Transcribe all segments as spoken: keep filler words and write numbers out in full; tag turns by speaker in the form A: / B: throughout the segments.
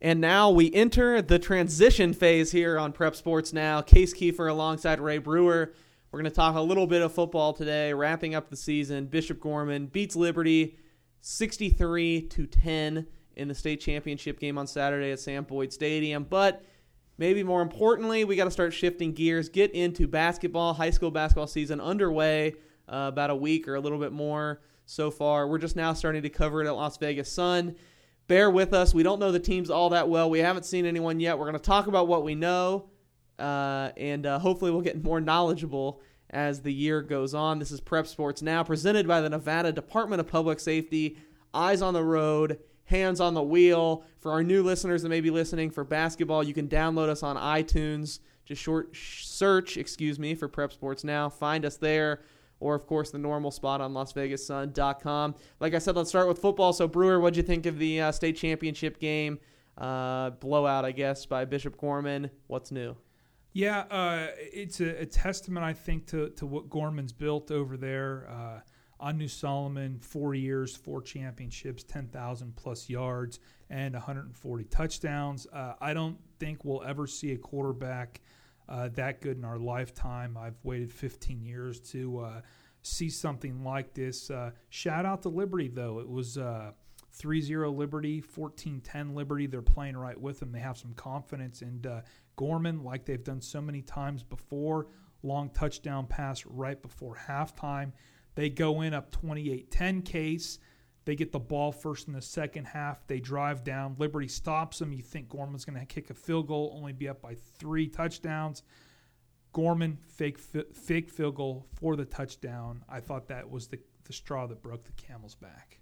A: And now we enter the transition phase here on Prep Sports Now. Case Kiefer alongside Ray Brewer. We're going to talk a little bit of football today, wrapping up the season. Bishop Gorman beats Liberty sixty-three to ten in the state championship game on Saturday at Sam Boyd Stadium. But maybe more importantly, we got to start shifting gears, get into basketball. High school basketball season underway, uh, about a week or a little bit more so far. We're just now starting to cover it at Las Vegas Sun. Bear with us. We don't know the teams all that well. We haven't seen anyone yet. We're going to talk about what we know, uh, and uh, hopefully we'll get more knowledgeable as the year goes on. This is Prep Sports Now, presented by the Nevada Department of Public Safety. Eyes on the road, hands on the wheel. For our new listeners that may be listening for basketball, you can download us on iTunes. Just short search, excuse me, for Prep Sports Now. Find us there. Or, of course, the normal spot on Las Vegas Sun dot com. Like I said, let's start with football. So, Brewer, what'd you think of the uh, state championship game? Uh, blowout, I guess, by Bishop Gorman. What's new?
B: Yeah, uh, it's a, a testament, I think, to, to what Gorman's built over there. Uh, Anu Solomon, four years, four championships, ten thousand plus yards, and one hundred forty touchdowns. Uh, I don't think we'll ever see a quarterback Uh, that good in our lifetime. I've waited fifteen years to uh, see something like this. Uh, shout out to Liberty, though. It was uh, three zero Liberty, fourteen ten Liberty. They're playing right with them. They have some confidence. And uh, Gorman, like they've done so many times before, long touchdown pass right before halftime. They go in up twenty-eight ten Case. They get the ball first in the second half. They drive down. Liberty stops them. You think Gorman's going to kick a field goal, only be up by three touchdowns. Gorman, fake fake field goal for the touchdown. I thought that was the, the straw that broke the camel's back.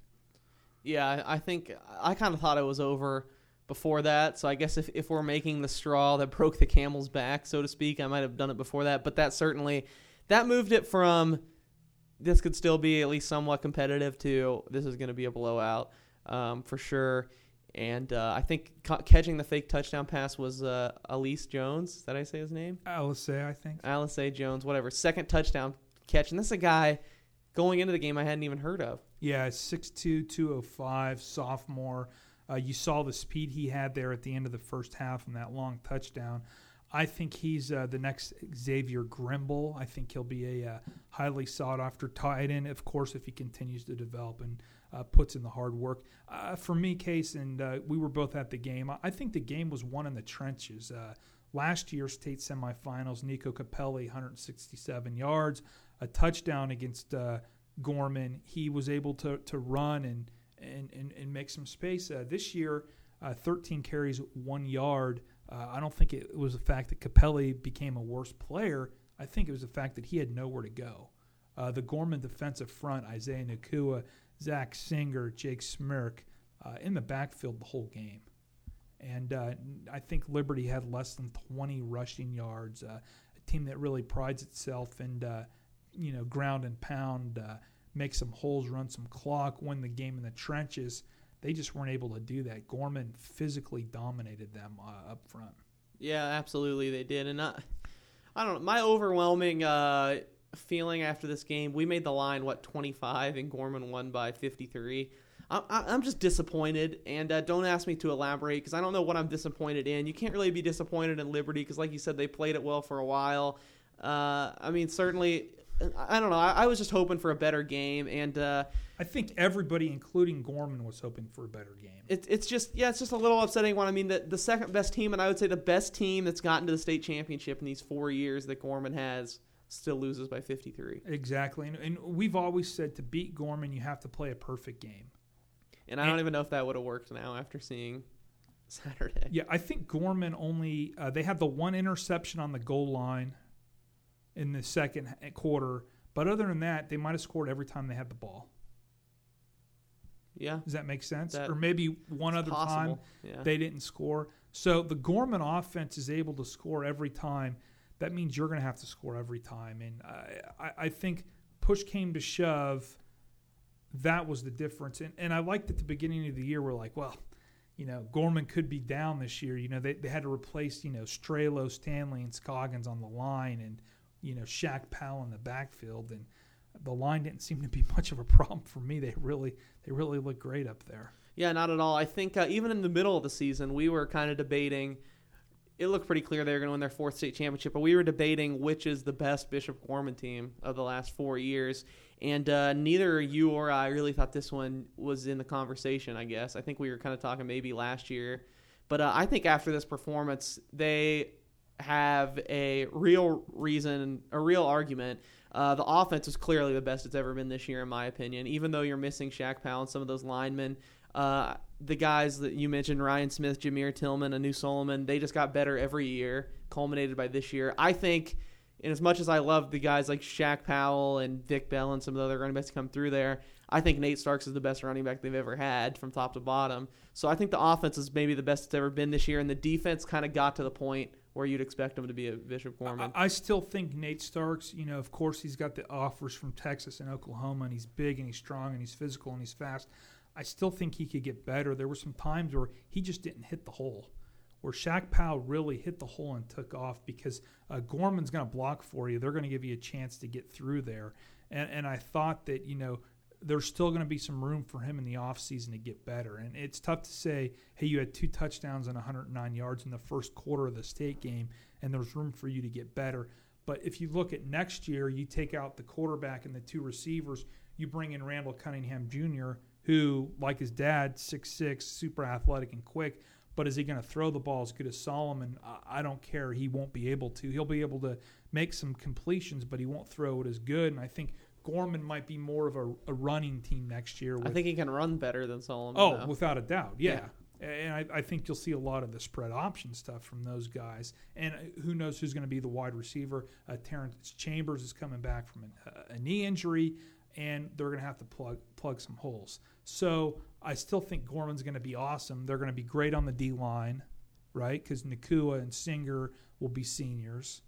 A: Yeah, I think I kind of thought it was over before that. So I guess if, if we're making the straw that broke the camel's back, so to speak, I might have done it before that. But that certainly, that moved it from this could still be at least somewhat competitive to this is going to be a blowout um, for sure. And uh, I think ca- catching the fake touchdown pass was uh, Alice Jones. Did I say his name?
B: Alice, I think.
A: Alice Jones, whatever. Second touchdown catch. And this is a guy going into the game I hadn't even heard of.
B: Yeah, six two, two oh five, sophomore. Uh, you saw the speed he had there at the end of the first half and that long touchdown. I think he's uh, the next Xavier Grimble. I think he'll be a uh, highly sought-after tight end, of course, if he continues to develop and uh, puts in the hard work. Uh, for me, Case, and uh, we were both at the game, I think the game was won in the trenches. Uh, last year's state semifinals, Nico Capelli, one hundred sixty-seven yards, a touchdown against uh, Gorman. He was able to to run and, and, and, and make some space. Uh, this year, uh, thirteen carries, one yard. Uh, I don't think it was the fact that Capelli became a worse player. I think it was the fact that he had nowhere to go. Uh, the Gorman defensive front, Isaiah Nakua, Zach Singer, Jake Smirk, uh, in the backfield the whole game. And uh, I think Liberty had less than twenty rushing yards, uh, a team that really prides itself in, uh, you know, ground and pound, uh, make some holes, run some clock, win the game in the trenches. They just weren't able to do that. Gorman physically dominated them uh, up front.
A: Yeah, absolutely they did. And I, I don't know, my overwhelming uh, feeling after this game, we made the line, what, twenty-five, and Gorman won by fifty-three. I, I, I'm just disappointed, and uh, don't ask me to elaborate because I don't know what I'm disappointed in. You can't really be disappointed in Liberty because, like you said, they played it well for a while. Uh, I mean, certainly, I don't know. I, I was just hoping for a better game, and uh,
B: I think everybody, including Gorman, was hoping for a better game.
A: It, it's just, yeah, it's just a little upsetting one. I mean, the, the second best team, and I would say the best team that's gotten to the state championship in these four years that Gorman has, still loses by fifty-three.
B: Exactly, and, and we've always said to beat Gorman, you have to play a perfect game.
A: And I don't and, even know if that would have worked now after seeing Saturday.
B: Yeah, I think Gorman only uh, – they had the one interception on the goal line in the second quarter. But other than that, they might have scored every time they had the ball.
A: Yeah.
B: Does that make sense?
A: That,
B: or maybe one other
A: possible.
B: time
A: yeah.
B: they didn't score. So the Gorman offense is able to score every time. That means you're going to have to score every time. And I, I, I think push came to shove – that was the difference. And and I liked at the beginning of the year, we're like, well, you know, Gorman could be down this year. You know, they, they had to replace, you know, Strelo, Stanley, and Scoggins on the line and, you know, Shaq Powell in the backfield. And the line didn't seem to be much of a problem for me. They really they really looked great up there.
A: Yeah, not at all. I think uh, even in the middle of the season, we were kind of debating. It looked pretty clear they were going to win their fourth state championship, but we were debating which is the best Bishop Gorman team of the last four years. And uh, neither you or I really thought this one was in the conversation, I guess. I think we were kind of talking maybe last year. But uh, I think after this performance, they have a real reason, a real argument. Uh, the offense is clearly the best it's ever been this year, in my opinion, even though you're missing Shaq Powell and some of those linemen. Uh, the guys that you mentioned, Ryan Smith, Jameer Tillman, Anu Solomon, they just got better every year, culminated by this year. I think, and as much as I love the guys like Shaq Powell and Vic Bell and some of the other running backs to come through there, I think Nate Starks is the best running back they've ever had from top to bottom. So I think the offense is maybe the best it's ever been this year, and the defense kind of got to the point where you'd expect them to be a Bishop Gorman.
B: I, I still think Nate Starks, you know, of course he's got the offers from Texas and Oklahoma, and he's big and he's strong and he's physical and he's fast. I still think he could get better. There were some times where he just didn't hit the hole, where Shaq Powell really hit the hole and took off because uh, Gorman's going to block for you. They're going to give you a chance to get through there. And, and I thought that, you know, there's still going to be some room for him in the offseason to get better. And it's tough to say, hey, you had two touchdowns and one hundred nine yards in the first quarter of the state game, and there's room for you to get better. But if you look at next year, you take out the quarterback and the two receivers, you bring in Randall Cunningham Junior, who, like his dad, six six, super athletic and quick, but is he going to throw the ball as good as Solomon? I don't care. He won't be able to. He'll be able to make some completions, but he won't throw it as good. And I think Gorman might be more of a, a running team next year. With,
A: I think he can run better than Solomon.
B: Oh,
A: though.
B: Without a doubt, yeah. yeah. And I, I think you'll see a lot of the spread option stuff from those guys. And who knows who's going to be the wide receiver. Uh, Terrence Chambers is coming back from an, uh, a knee injury, and they're going to have to plug plug some holes. So I still think Gorman's going to be awesome. They're going to be great on the D-line, right? Because Nakua and Singer will be seniors.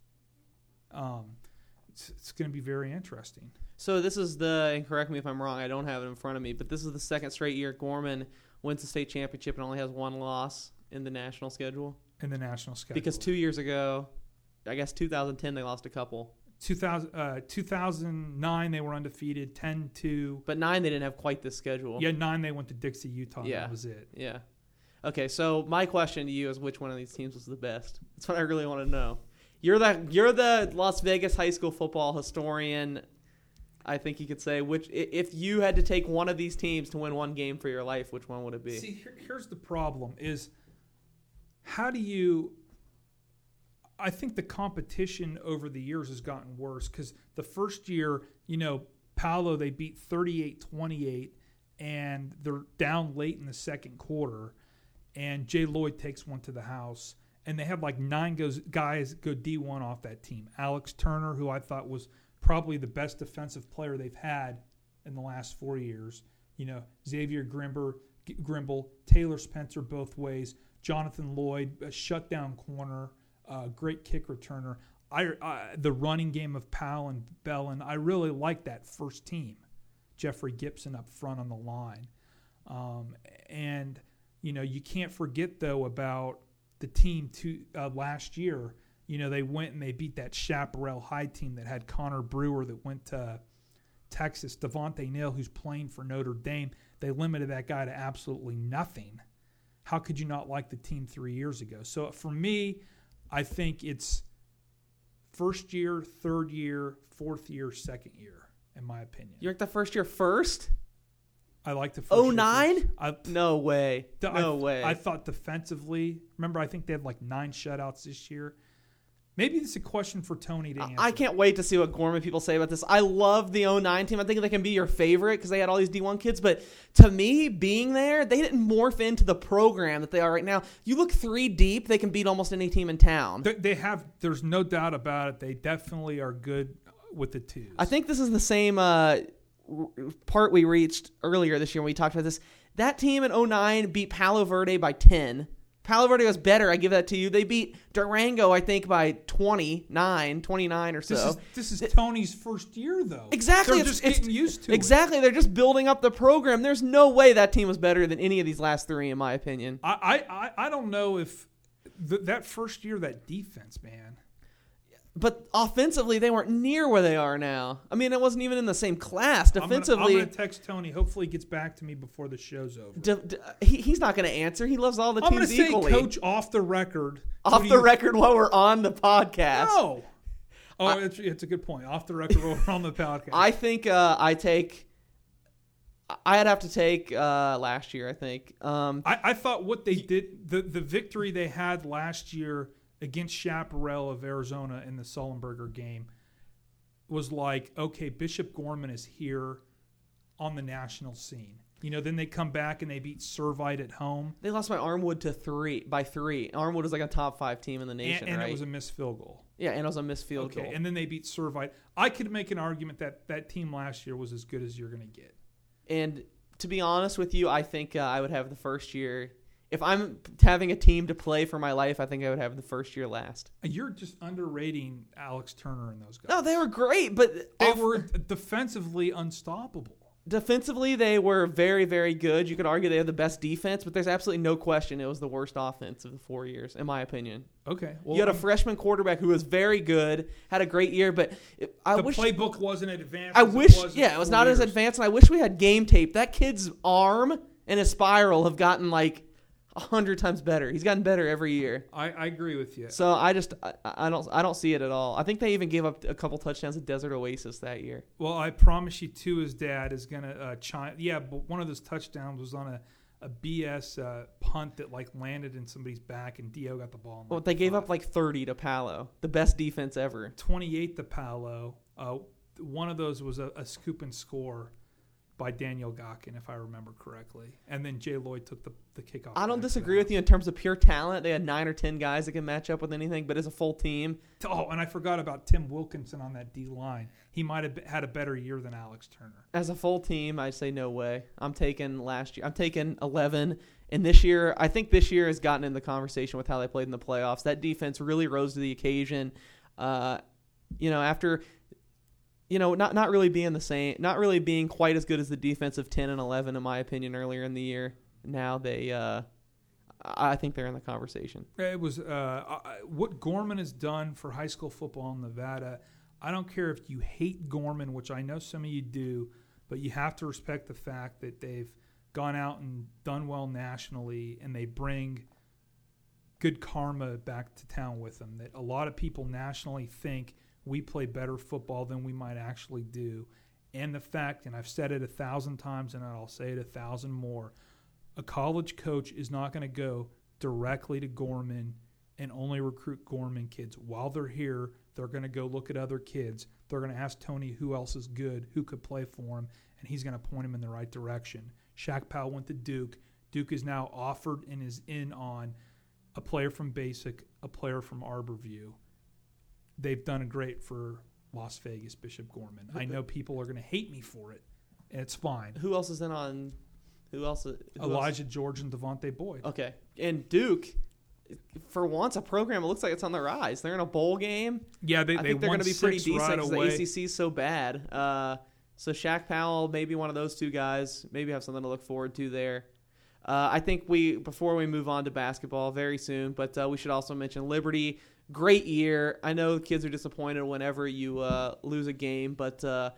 B: Um, it's, it's going to be very interesting.
A: So this is the, and correct me if I'm wrong, I don't have it in front of me, but this is the second straight year Gorman wins the state championship and only has one loss in the national schedule.
B: In the national schedule.
A: Because two years ago, I guess two thousand ten, they lost a couple.
B: two thousand, uh, two thousand nine, they were undefeated, ten two.
A: But nine, they didn't have quite this schedule.
B: Yeah, nine, they went to Dixie, Utah.
A: Yeah.
B: That was it.
A: Yeah. Okay, so my question to you is which one of these teams was the best? That's what I really want to know. You're the, you're the Las Vegas high school football historian. I think you could say, which if you had to take one of these teams to win one game for your life, which one would it be?
B: See, here, here's the problem is how do you – I think the competition over the years has gotten worse because the first year, you know, Paolo, they beat thirty-eight twenty-eight, and they're down late in the second quarter, and Jay Lloyd takes one to the house, and they had like nine goes, guys go D one off that team. Alex Turner, who I thought was – probably the best defensive player they've had in the last four years. You know, Xavier Grimber, Grimble, Taylor Spencer both ways, Jonathan Lloyd, a shutdown corner, uh, great kick returner. I, I the running game of Powell and Bellin, I really like that first team. Jeffrey Gibson up front on the line. Um, and, you know, you can't forget, though, about the team to, uh, last year. You know, they went and they beat that Chaparral High team that had Connor Brewer that went to Texas. Devontae Neal, who's playing for Notre Dame, they limited that guy to absolutely nothing. How could you not like the team three years ago? So for me, I think it's first year, third year, fourth year, second year, in my opinion.
A: You like the first year first?
B: I like the first
A: oh nine?
B: I,
A: no way.
B: The,
A: no
B: I,
A: way.
B: I thought defensively, remember, I think they had like nine shutouts this year. Maybe this is a question for Tony to answer.
A: I can't wait to see what Gorman people say about this. I love the oh nine team. I think they can be your favorite because they had all these D one kids. But to me, being there, they didn't morph into the program that they are right now. You look three deep, they can beat almost any team in town.
B: They, they have. There's no doubt about it. They definitely are good with the twos.
A: I think this is the same uh, part we reached earlier this year when we talked about this. That team in oh nine beat Palo Verde by ten. Palo Verde was better. I give that to you. They beat Durango, I think, by twenty-nine, twenty-nine or so.
B: This is, this is it, Tony's first year, though.
A: Exactly.
B: They're just getting used to
A: exactly. it. Exactly. They're just building up the program. There's no way that team was better than any of these last three, in my opinion.
B: I I, I don't know if th- that first year, that defense, man.
A: But offensively, they weren't near where they are now. I mean, it wasn't even in the same class. Defensively,
B: I'm going to text Tony. Hopefully, he gets back to me before the show's over.
A: D- d- he, he's not going to answer. He loves all the
B: I'm
A: teams
B: say,
A: equally.
B: Coach, off the record.
A: Off the
B: you...
A: record while we're on the podcast.
B: No. Oh,
A: I,
B: it's, it's a good point. Off the record while we're on the podcast.
A: I think uh, I take. I'd have to take uh, last year. I think. Um,
B: I, I thought what they did, the the victory they had last year against Chaparral of Arizona in the Sullenberger game was like, okay, Bishop Gorman is here on the national scene. You know, then they come back and they beat Servite at home.
A: They lost by Armwood to three by three. Armwood was like a top five team in the nation,
B: and, and
A: right?
B: it was a missed field goal.
A: Yeah, and it was a missed field
B: okay,
A: goal.
B: And then they beat Servite. I could make an argument that that team last year was as good as you're going to get.
A: And to be honest with you, I think uh, I would have the first year. If I'm having a team to play for my life, I think I would have the first year last.
B: You're just underrating Alex Turner and those guys.
A: No, they were great, but
B: they
A: off-
B: were defensively unstoppable.
A: Defensively, they were very, very good. You could argue they had the best defense, but there's absolutely no question it was the worst offense of the four years, in my opinion.
B: Okay. Well,
A: you had a
B: I'm,
A: freshman quarterback who was very good, had a great year, but it, I
B: the
A: wish
B: playbook wasn't advanced.
A: I
B: as
A: wish,
B: it was
A: yeah, it was
B: four
A: not
B: years.
A: as advanced, and I wish we had game tape. That kid's arm and his spiral have gotten like a hundred times better. He's gotten better every year.
B: I, I agree with you.
A: So I just I, I don't I don't see it at all. I think they even gave up a couple touchdowns at Desert Oasis that year.
B: Well, I promise you, too, his dad is gonna uh, chime. Yeah, but one of those touchdowns was on a, a B S uh, punt that like landed in somebody's back, and Dio got the ball. In,
A: Well,
B: like,
A: they gave
B: five.
A: up like thirty to Palo, the best defense ever.
B: twenty-eight to Palo. Uh, one of those was a, a scoop and score by Daniel Gockin, if I remember correctly. And then Jay Lloyd took the, the kickoff.
A: I don't
B: back
A: disagree
B: to
A: with you in terms of pure talent. They had nine or ten guys that can match up with anything, but as a full team.
B: Oh, and I forgot about Tim Wilkinson on that D line. He might have had a better year than Alex Turner.
A: As a full team, I say no way. I'm taking last year. I'm taking eleven. And this year, I think this year has gotten in the conversation with how they played in the playoffs. That defense really rose to the occasion. Uh, you know, after... You know, not not really being the same, not really being quite as good as the defensive ten and eleven, in my opinion, earlier in the year. Now they, uh, I think they're in the conversation.
B: It was uh, what Gorman has done for high school football in Nevada. I don't care if you hate Gorman, which I know some of you do, but you have to respect the fact that they've gone out and done well nationally, and they bring good karma back to town with them. That a lot of people nationally think we play better football than we might actually do. And the fact, and I've said it a thousand times and I'll say it a thousand more, a college coach is not going to go directly to Gorman and only recruit Gorman kids. While they're here, they're going to go look at other kids. They're going to ask Tony who else is good, who could play for him, and he's going to point him in the right direction. Shaq Powell went to Duke. Duke is now offered and is in on a player from Basic, a player from Arborview. They've done great for Las Vegas, Bishop Gorman. I know people are going to hate me for it, and it's fine.
A: Who else is in on? Who else? Who
B: Elijah
A: else?
B: George and Devontae Boyd.
A: Okay, and Duke, for once, a program. It looks like it's on the rise. They're in a bowl game.
B: Yeah, they
A: I
B: they
A: think they're
B: won
A: going to be pretty
B: six
A: decent
B: right
A: because
B: away.
A: the A C C is so bad. Uh, so Shaq Powell, maybe one of those two guys, maybe have something to look forward to there. Uh, I think we before we move on to basketball very soon, but uh, we should also mention Liberty. Great year. I know kids are disappointed whenever you uh, lose a game, but uh,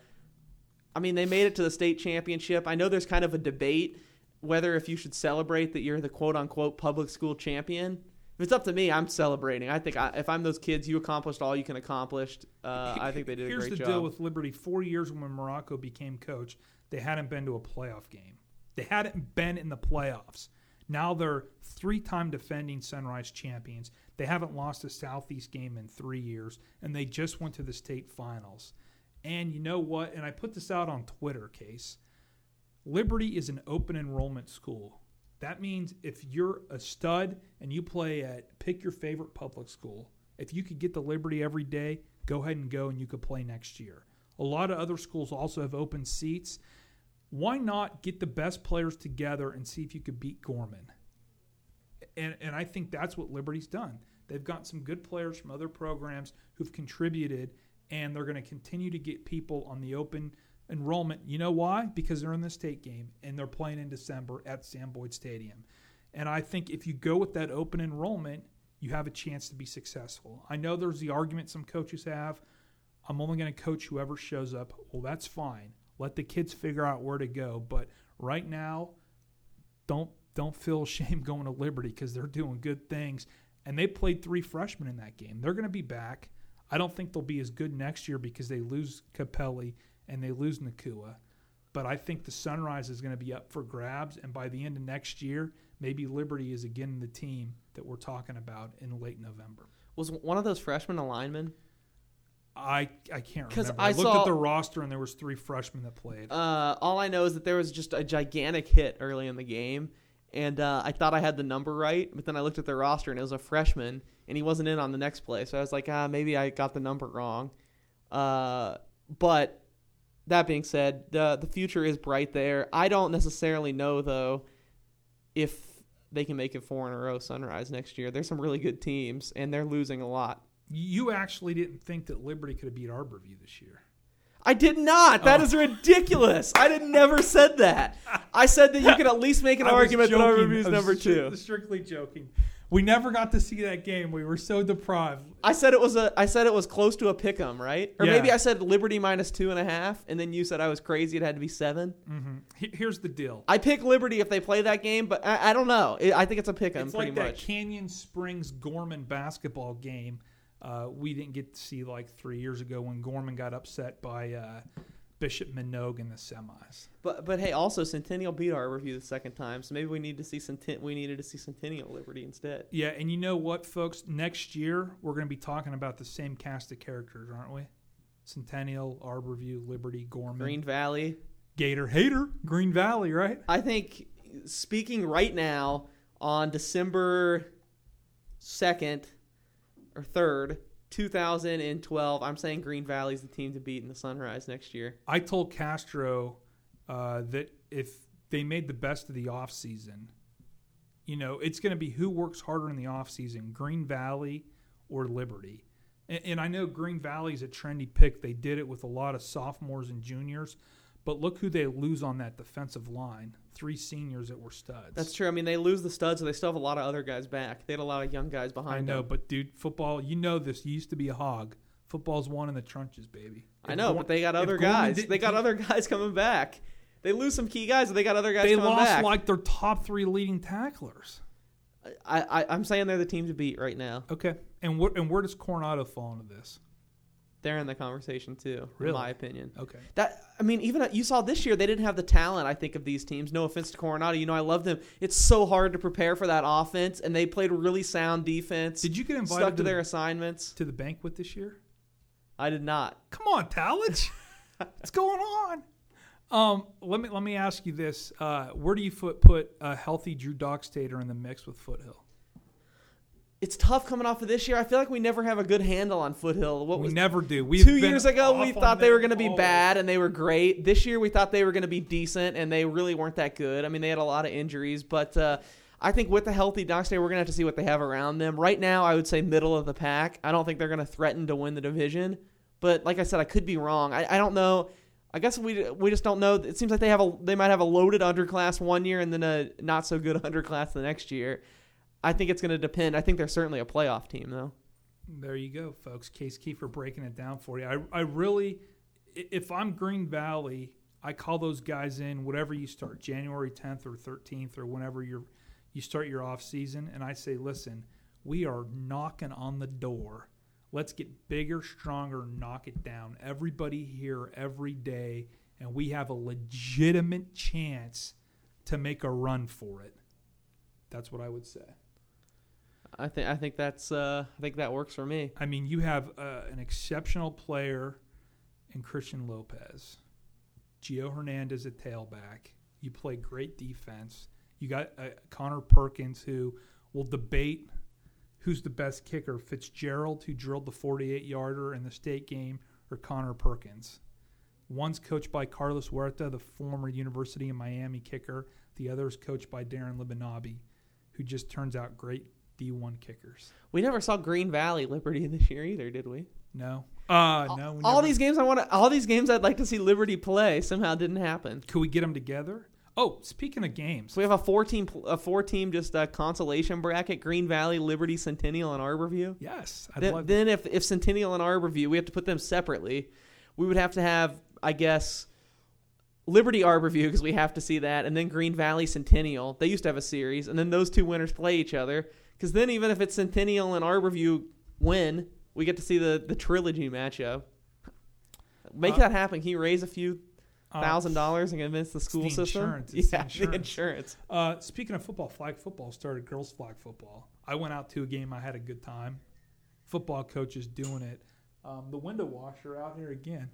A: I mean they made it to the state championship. I know there's kind of a debate whether if you should celebrate that you're the quote unquote public school champion. If it's up to me, I'm celebrating. I think I, if I'm those kids, you accomplished all you can accomplish. Uh, I think they did a
B: Here's
A: great
B: the
A: job.
B: deal with Liberty. Four years when Morocco became coach, they hadn't been to a playoff game. They hadn't been in the playoffs. Now they're three-time defending Sunrise champions. They haven't lost a Southeast game in three years, and they just went to the state finals. And you know what? And I put this out on Twitter, Case. Liberty is an open enrollment school. That means if you're a stud and you play at, pick your favorite public school, if you could get to Liberty every day, go ahead and go and you could play next year. A lot of other schools also have open seats. Why not get the best players together and see if you could beat Gorman? And and I think that's what Liberty's done. They've got some good players from other programs who've contributed, and they're going to continue to get people on the open enrollment. You know why? Because they're in the state game, and they're playing in December at Sam Boyd Stadium. And I think if you go with that open enrollment, you have a chance to be successful. I know there's the argument some coaches have, I'm only going to coach whoever shows up. Well, that's fine. Let the kids figure out where to go. But right now, don't don't feel ashamed going to Liberty because they're doing good things. And they played three freshmen in that game. They're going to be back. I don't think they'll be as good next year because they lose Capelli and they lose Nakua. But I think the Sunrise is going to be up for grabs. And by the end of next year, maybe Liberty is again the team that we're talking about in late November.
A: Was one of those freshmen a lineman?
B: I I can't
A: 'Cause
B: remember.
A: I
B: I, looked
A: saw-
B: at the roster and there was three freshmen that played.
A: Uh, all I know is that there was just a gigantic hit early in the game, and uh, I thought I had the number right, but then I looked at the roster and it was a freshman, and he wasn't in on the next play, so I was like, ah, maybe I got the number wrong. Uh, but that being said, the the future is bright there. I don't necessarily know though if they can make it four in a row Sunrise next year. There's some really good teams, and they're losing a lot.
B: You actually didn't think that Liberty could have beat Arborview this year.
A: I did not. That
B: Oh.
A: is ridiculous. I did never said that. I said that you could at least make an
B: I was
A: argument that
B: joking.
A: Arborview is
B: I was
A: number
B: stri-
A: two.
B: Strictly joking. We never got to see that game. We were so deprived.
A: I said it was a. I said it was close to a pick'em, right? Or
B: Yeah.
A: maybe I said Liberty minus two and a half, and then you said I was crazy. It had to be seven.
B: Mm-hmm. Here's the deal.
A: I pick Liberty if they play that game, but I, I don't know. I I think it's a pick'em
B: It's
A: pretty
B: like that
A: much.
B: Canyon Springs Gorman basketball game uh, we didn't get to see like three years ago when Gorman got upset by uh, Bishop Minogue in the semis.
A: But but hey, also Centennial beat Arborview the second time, so maybe we need to see Centen- we needed to see Centennial Liberty instead.
B: Yeah, and you know what, folks? Next year, we're going to be talking about the same cast of characters, aren't we? Centennial, Arborview, Liberty, Gorman.
A: Green Valley.
B: Gator Hater, Green Valley, right?
A: I think speaking right now on December second or third, two thousand twelve, I'm saying Green Valley's the team to beat in the Sunrise next year.
B: I told Castro uh, that if they made the best of the offseason, you know, it's going to be who works harder in the offseason, Green Valley or Liberty. And, and I know Green Valley's a trendy pick. They did it with a lot of sophomores and juniors. But look who they lose on that defensive line. Three seniors that were studs.
A: That's true. I mean, they lose the studs, so they still have a lot of other guys back. They had a lot of young guys behind
B: I know,
A: them.
B: but, dude, football, you know this. You used to be a hog. Football's won in the trenches, baby.
A: I
B: If
A: know,
B: Gor-
A: but they got
B: if
A: other
B: Gorman
A: guys.
B: didn't
A: They got
B: keep-
A: other guys coming back. They lose some key guys, but they got other guys
B: They
A: coming
B: lost
A: back.
B: like their top three leading tacklers.
A: I, I, I'm saying they're the team to beat right now.
B: Okay. And, wh- and where does Coronado fall into this?
A: They're in the conversation too,
B: Really?
A: in my opinion.
B: Okay.
A: That I mean, even you saw this year, they didn't have the talent. I think of these teams. No offense to Coronado, you know I love them. It's so hard to prepare for that offense, and they played really sound defense.
B: Did you get invited
A: stuck
B: to,
A: to
B: the,
A: their assignments?
B: to the banquet this year?
A: I did not.
B: Come on, Talich. What's going on? Um, let me let me ask you this: uh, where do you foot, put a healthy Drew Dockstader in the mix with Foothill?
A: It's tough coming off of this year. I feel like we never have a good handle on Foothill. What
B: We
A: was
B: never do. We've
A: two
B: been
A: years ago? We
B: off on
A: thought they were
B: them
A: going to be
B: always.
A: bad, and they were great. This year, we thought they were going to be decent, and they really weren't that good. I mean, they had a lot of injuries, but uh, I think with the healthy Dockstader, we're going to have to see what they have around them. Right now, I would say middle of the pack. I don't think they're going to threaten to win the division, but like I said, I could be wrong. I, I don't know. I guess we we just don't know. It seems like they have a they might have a loaded underclass one year and then a not so good underclass the next year. I think it's going to depend. I think they're certainly a playoff team, though.
B: There you go, folks. Case Kiefer breaking it down for you. I, I really, i- if I'm Green Valley, I call those guys in whatever you start, January tenth or thirteenth or whenever you're, you start your off season, and I say, listen, we are knocking on the door. Let's get bigger, stronger, knock it down. Everybody here every day, and we have a legitimate chance to make a run for it. That's what I would say.
A: I think I think that's uh, I think that works for me.
B: I mean, you have uh, an exceptional player in Christian Lopez. Gio Hernandez at tailback. You play great defense. You got uh, Connor Perkins, who will debate who's the best kicker, Fitzgerald, who drilled the forty-eight-yarder in the state game, or Connor Perkins. One's coached by Carlos Huerta, the former University of Miami kicker. The other is coached by Darren Libanabi, who just turns out great D one kickers.
A: We never saw Green Valley Liberty this year either, did we?
B: No. Uh, no. We
A: all
B: never-
A: these games I want to, all these games I'd like to see Liberty play somehow didn't happen.
B: Could we get them together? Oh, speaking of games.
A: So we have a four-team a four-team just uh, consolation bracket, Green Valley, Liberty, Centennial, and Arborview.
B: Yes. I'd
A: Then,
B: love
A: then if, if Centennial and Arborview, we have to put them separately. We would have to have, I guess, Liberty Arborview because we have to see that, and then Green Valley Centennial. They used to have a series, and then those two winners play each other. Because then even if it's Centennial and Arborview win, we get to see the, the trilogy matchup. Make uh, that happen. Can you raise a few thousand dollars and convince the school
B: the
A: system?
B: Insurance. It's
A: yeah,
B: the insurance.
A: the insurance.
B: Uh, speaking of football, flag football started girls flag football. I went out to a game. I had a good time. Football coach is doing it. Um, the window washer out here again.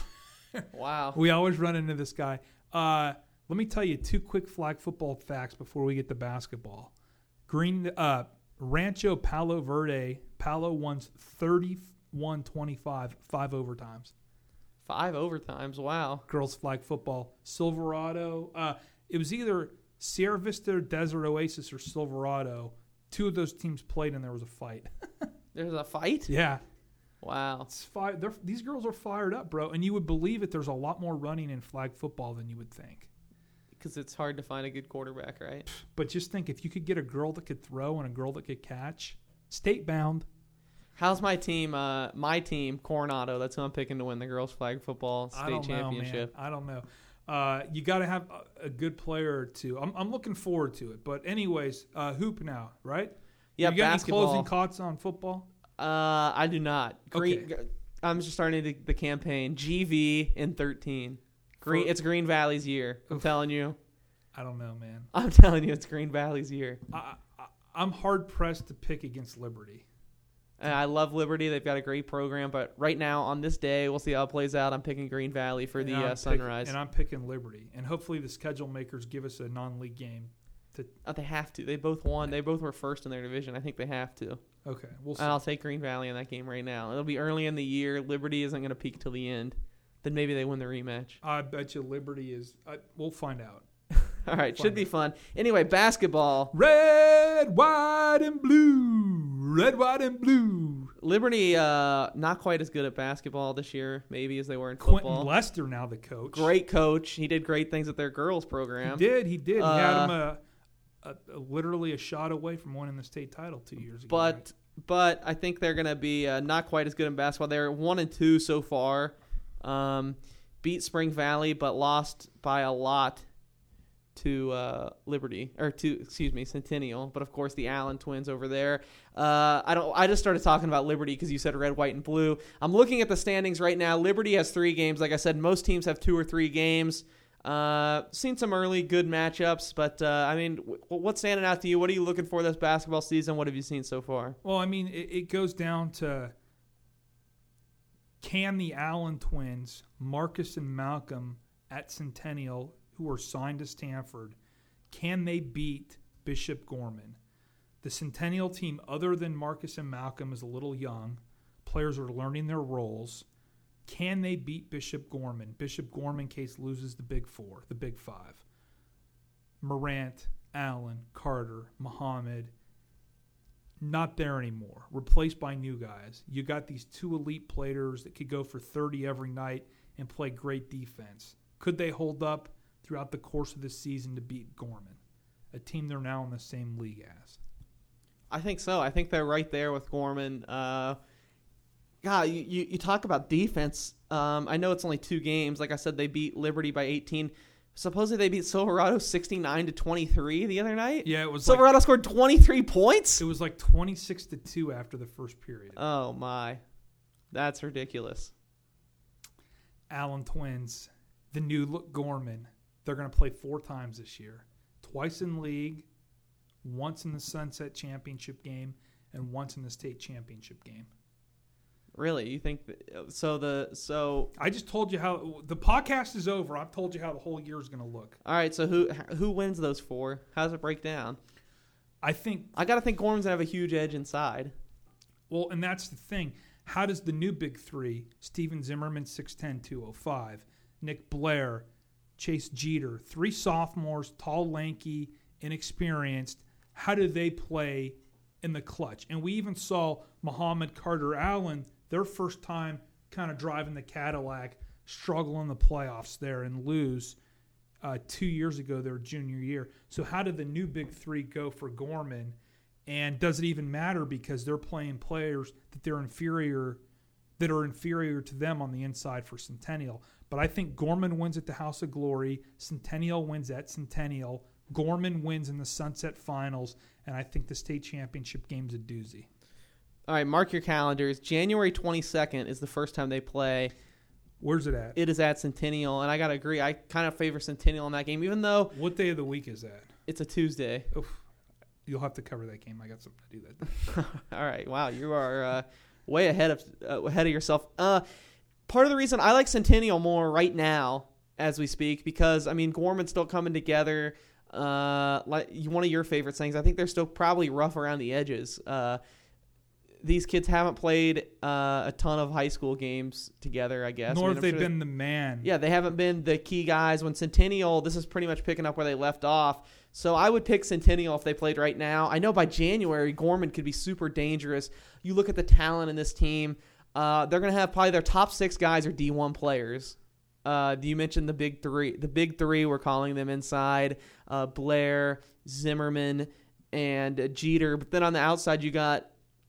A: Wow.
B: We always run into this guy. Uh, let me tell you two quick flag football facts before we get to basketball. Green uh, Rancho Palo Verde, Palo won thirty-one twenty-five, five overtimes.
A: Five overtimes, wow.
B: Girls flag football. Silverado, uh, it was either Sierra Vista, Desert Oasis, or Silverado. Two of those teams played and there was a fight.
A: There's a fight?
B: Yeah.
A: Wow.
B: It's fi- these girls are fired up, bro. And you would believe it. There's a lot more running in flag football than you would think.
A: Because it's hard to find a good quarterback, right?
B: But just think, if you could get a girl that could throw and a girl that could catch, state bound.
A: How's my team? Uh, my team, Coronado. That's who I'm picking to win the girls flag football state
B: I don't
A: championship.
B: Know, man. I don't know. Uh, you got to have a, a good player or two. I'm, I'm looking forward to it. But anyways, uh, hoop now, right?
A: Yeah,
B: you got
A: basketball.
B: Any closing thoughts on football?
A: Uh, I do not. Green,
B: okay.
A: I'm just starting the, the campaign. G V in thirteen. Green. For, it's Green Valley's year. I'm oof. telling you.
B: I don't know, man.
A: I'm telling you, it's Green Valley's year.
B: I, I, I'm hard pressed to pick against Liberty.
A: And I love Liberty. They've got a great program. But right now, on this day, we'll see how it plays out. I'm picking Green Valley for the uh, Sunrise.
B: Pick, and I'm picking Liberty. And hopefully the schedule makers give us a non-league game. To
A: oh, they have to. They both won. They both were first in their division. I think they have to.
B: Okay. We'll see.
A: And I'll take Green Valley in that game right now. It'll be early in the year. Liberty isn't going to peak till the end. Then maybe they win the rematch.
B: I bet you Liberty is I, – we'll find out.
A: All right. We'll should be out. fun. Anyway, basketball.
B: Red, white, and blue. Red, white, and blue.
A: Liberty uh, not quite as good at basketball this year maybe as they were in football.
B: Quentin Lester now the coach.
A: Great coach. He did great things at their girls program.
B: He did. He did. Uh, he had him a, a, a, literally a shot away from winning the state title two years ago.
A: But
B: right?
A: but I think they're going to be uh, not quite as good in basketball. They're one and two so far. Um, beat Spring Valley, but lost by a lot to uh, Liberty or to excuse me Centennial. But of course the Allen twins over there. Uh, I don't. I just started talking about Liberty because you said red, white, and blue. I'm looking at the standings right now. Liberty has three games. Like I said, most teams have two or three games. Uh, seen some early good matchups, but uh, I mean, w- what's standing out to you? What are you looking for this basketball season? What have you seen so far?
B: Well, I mean, it, it goes down to can the Allen twins, Marcus and Malcolm at Centennial, who are signed to Stanford, can they beat Bishop Gorman? The Centennial team, other than Marcus and Malcolm, is a little young. Players are learning their roles. Can they beat Bishop Gorman? Bishop Gorman case loses the big four, the big five. Morant, Allen, Carter, Muhammad, not there anymore. Replaced by new guys. You got these two elite players that could go for thirty every night and play great defense. Could they hold up throughout the course of the season to beat Gorman, a team they're now in the same league as?
A: I think so. I think they're right there with Gorman. Uh, God, you, you, you talk about defense. Um, I know it's only two games. Like I said, they beat Liberty by eighteen. Supposedly they beat Silverado sixty-nine to twenty-three the other night.
B: Yeah, it was
A: Silverado
B: like,
A: scored twenty-three points.
B: It was like twenty-six to two after the first period.
A: Oh my, that's ridiculous.
B: Allen twins, the new look Gorman. They're going to play four times this year, twice in league, once in the Sunset Championship game, and once in the state championship game.
A: Really? You think that, so? The so
B: I just told you how the podcast is over. I've told you how the whole year is going to look.
A: All right. So who who wins those four? How does it break down?
B: I think
A: I got to think Gorman's gonna have a huge edge inside.
B: Well, and that's the thing. How does the new big three, Steven Zimmerman, six ten, two oh five, Nick Blair, Chase Jeter, three sophomores, tall, lanky, inexperienced, how do they play in the clutch? And we even saw Muhammad, Carter, Allen, their first time kind of driving the Cadillac, struggle in the playoffs there and lose. uh, two years ago, their junior year. So how did the new big three go for Gorman? And does it even matter because they're playing players that they're inferior, that are inferior to them on the inside for Centennial? But I think Gorman wins at the House of Glory. Centennial wins at Centennial. Gorman wins in the Sunset Finals. And I think the state championship game's a doozy.
A: All right, mark your calendars. January twenty-second is the first time they play.
B: Where's it at?
A: It is at Centennial, and I got to agree. I kind of favor Centennial in that game, even though
B: What day of the week is that?
A: it's a Tuesday.
B: Oof. You'll have to cover that game. I got something to do that day.
A: All right. Wow, you are uh, way ahead of uh, ahead of yourself. Uh, part of the reason I like Centennial more right now, as we speak, because I mean Gorman's still coming together. Uh, like one of your favorite things, I think they're still probably rough around the edges. Uh, these kids haven't played uh, a ton of high school games together, I guess.
B: Nor
A: I mean,
B: have
A: I'm
B: they
A: sure
B: been the man.
A: Yeah, they haven't been the key guys. When Centennial, this is pretty much picking up where they left off. So I would pick Centennial if they played right now. I know by January, Gorman could be super dangerous. You look at the talent in this team. Uh, they're going to have probably their top six guys are D one players. Uh, you mentioned the big three. The big three, we're calling them inside. Uh, Blair, Zimmerman, and uh, Jeter. But then on the outside, you got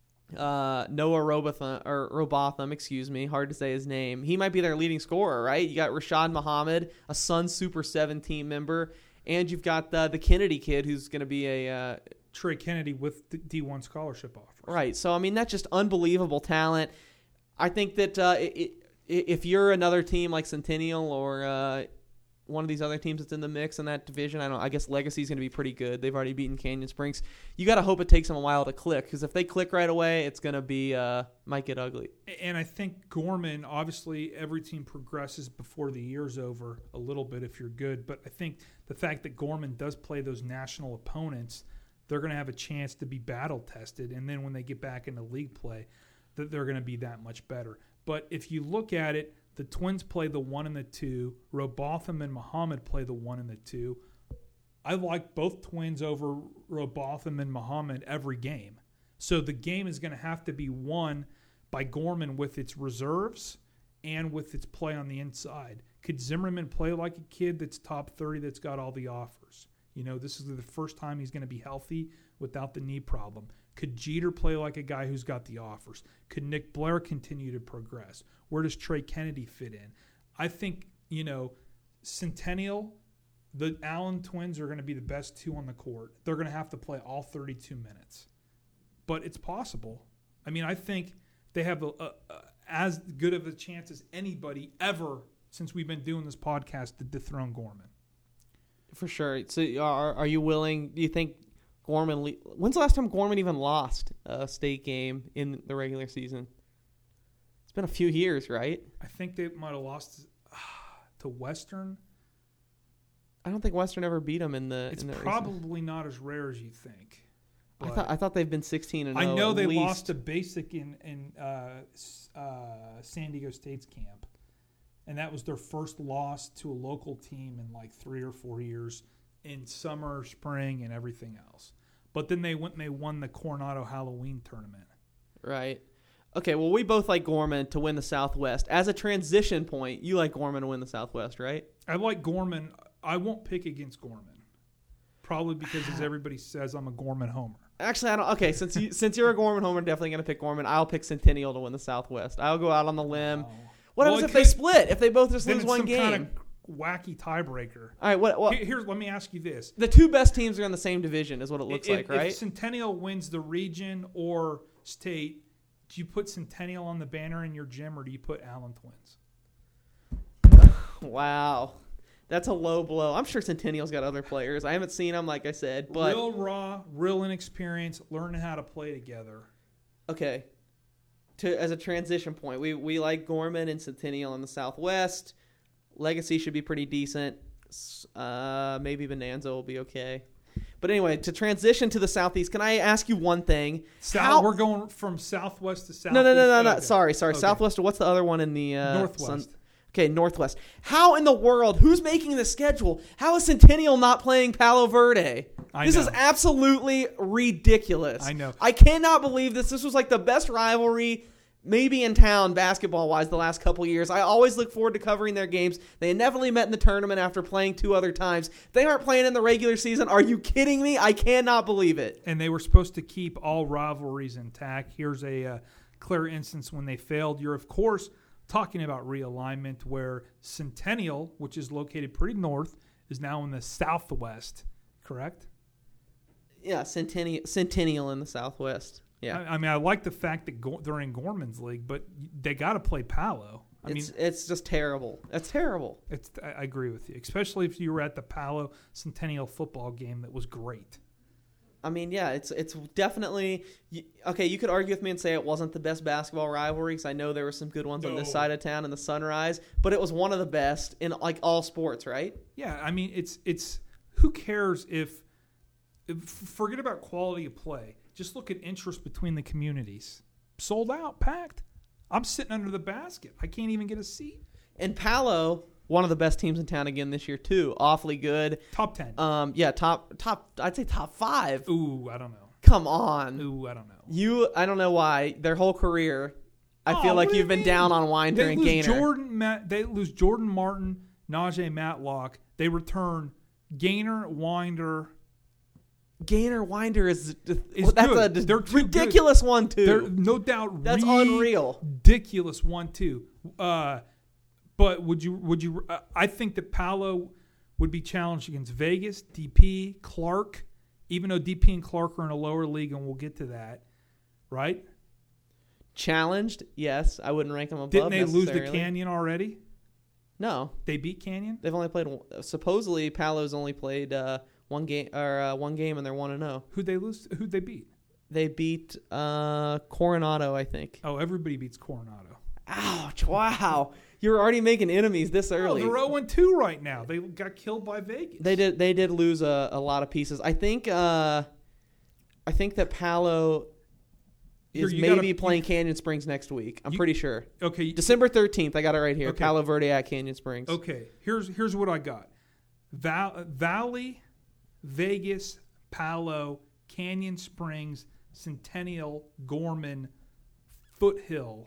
A: uh, Noah Robotham, or Robotham, excuse me. Hard to say his name. He might be their leading scorer, right? You got Rashad Muhammad, a Sun Super seven team member. And you've got the, the Kennedy kid who's going to be a uh,
B: Trey Kennedy with the D one scholarship offers.
A: Right. So, I mean, that's just unbelievable talent. I think that uh, it, it, if you're another team like Centennial or uh, one of these other teams that's in the mix in that division, I don't. I guess Legacy's going to be pretty good. They've already beaten Canyon Springs. You got to hope it takes them a while to click, because if they click right away, it's going to be uh, might get ugly.
B: And I think Gorman, obviously, every team progresses before the year's over a little bit if you're good. But I think the fact that Gorman does play those national opponents, they're going to have a chance to be battle tested. And then when they get back into league play, that they're going to be that much better. But if you look at it, the Twins play the one and the two. Robotham and Muhammad play the one and the two. I like both Twins over Robotham and Muhammad every game. So the game is going to have to be won by Gorman with its reserves and with its play on the inside. Could Zimmerman play like a kid that's top thirty that's got all the offers? You know, this is the first time he's going to be healthy without the knee problem. Could Jeter play like a guy who's got the offers? Could Nick Blair continue to progress? Where does Trey Kennedy fit in? I think, you know, Centennial, the Allen twins are going to be the best two on the court. They're going to have to play all thirty-two minutes. But it's possible. I mean, I think they have a, a, a, as good of a chance as anybody ever since we've been doing this podcast to dethrone Gorman.
A: For sure. So are, are you willing, do you think Gorman, le- when's the last time Gorman even lost a state game in the regular season? It's been a few years, right?
B: I think they might have lost uh, to Western.
A: I don't think Western ever beat them in the.
B: It's
A: in the
B: probably recent. Not as rare as you think.
A: I thought I thought they've been sixteen and.
B: I know
A: at
B: they
A: least.
B: lost to Basic in in uh, uh, San Diego State's camp, and that was their first loss to a local team in like three or four years in summer, spring, and everything else. But then they went and they won the Coronado Halloween tournament.
A: Right. Okay, well, we both like Gorman to win the Southwest. As a transition point, you like Gorman to win the Southwest, right?
B: I like Gorman. I won't pick against Gorman. Probably because, as everybody says, I'm a Gorman homer.
A: Actually, I don't. Okay, since you since you're a Gorman homer, I'm definitely going to pick Gorman. I'll pick Centennial to win the Southwest. I'll go out on the limb.
B: Oh.
A: What
B: Well,
A: happens if
B: could,
A: they split? If they both just
B: then
A: lose
B: it's
A: one
B: some
A: game?
B: kind of wacky tiebreaker.
A: All right. What? what
B: Here, here's. Let me ask you this:
A: the two best teams are in the same division, is what it looks
B: if,
A: like, right?
B: If Centennial wins the region or state, do you put Centennial on the banner in your gym, or do you put Allen Twins?
A: Wow. That's a low blow. I'm sure Centennial's got other players. I haven't seen them, like I said. But
B: real raw, real inexperienced, learning how to play together.
A: Okay. To as a transition point, we we like Gorman and Centennial in the Southwest. Legacy should be pretty decent. Uh, maybe Bonanza will be okay. But anyway, to transition to the Southeast, can I ask you one thing?
B: South,
A: How,
B: we're going from Southwest to Southeast.
A: No, no, no, no, no.
B: Okay.
A: Sorry, sorry.
B: Okay.
A: Southwest. What's the other one in the uh,
B: Northwest?
A: Sun- Okay, Northwest. How in the world? Who's making the schedule? How is Centennial not playing Palo Verde?
B: I
A: this
B: know.
A: is absolutely ridiculous.
B: I know.
A: I cannot believe this. This was like the best rivalry maybe in town basketball-wise the last couple years. I always look forward to covering their games. They inevitably met in the tournament after playing two other times. They aren't playing in the regular season. Are you kidding me? I cannot believe it.
B: And they were supposed to keep all rivalries intact. Here's a uh, clear instance when they failed. You're, of course, talking about realignment where Centennial, which is located pretty north, is now in the southwest, correct?
A: Yeah, Centennial, Centennial in the southwest. Yeah,
B: I, I mean, I like the fact that Go- they're in Gorman's league, but they got to play Palo. I
A: it's,
B: mean,
A: it's just terrible. It's terrible.
B: It's. I agree with you, especially if you were at the Palo Centennial football game that was great.
A: I mean, yeah, it's it's definitely okay. You could argue with me and say it wasn't the best basketball rivalry because I know there were some good ones
B: no.
A: on this side of town in the Sunrise, but it was one of the best in like all sports, right?
B: Yeah, I mean, it's it's who cares if, if forget about quality of play. Just look at interest between the communities. Sold out, packed. I'm sitting under the basket. I can't even get a seat.
A: And Palo, one of the best teams in town again this year too. Awfully good.
B: Top ten.
A: Um, yeah, top top. I'd say top five.
B: Ooh, I don't know.
A: Come on.
B: Ooh, I don't know.
A: You, I don't know why. Their whole career, I
B: oh,
A: feel like
B: you've
A: you've been
B: mean?
A: down on Winder
B: they
A: and
B: lose
A: Gaynor.
B: Jordan, Matt, they lose Jordan Martin, Najee Matlock. They return Gaynor, Winder.
A: Gaynor Winder is
B: It's
A: that's
B: good.
A: a
B: They're too
A: ridiculous
B: good.
A: one too.
B: They're no doubt
A: That's unreal.
B: Ridiculous one too. Uh, but would you would you? Uh, I think that Palo would be challenged against Vegas, D P, Clark. Even though D P and Clark are in a lower league, and we'll get to that, right?
A: Challenged, yes. I wouldn't rank them above.
B: Didn't they lose
A: necessarily.
B: to Canyon already?
A: No,
B: They beat Canyon.
A: they've only played. Supposedly, Palo's only played uh, one game or uh, one game, and they're one and zero.
B: Who'd they lose? Who'd they beat?
A: They beat uh, Coronado, I think.
B: Oh, everybody beats Coronado.
A: Ouch! Wow, you're already making enemies this
B: Oh,
A: early.
B: they're zero and two right now. They got killed by Vegas.
A: They did. They did lose a, a lot of pieces. I think. Uh, I think that Palo
B: Here,
A: is
B: you
A: maybe
B: gotta-
A: playing Canyon Springs next week. I'm
B: You-
A: pretty sure.
B: Okay.
A: December thirteenth. I got it right here.
B: Okay.
A: Palo Verde at Canyon Springs.
B: Okay. Here's here's what I got. Val- Valley, Vegas, Palo, Canyon Springs, Centennial, Gorman, Foothill.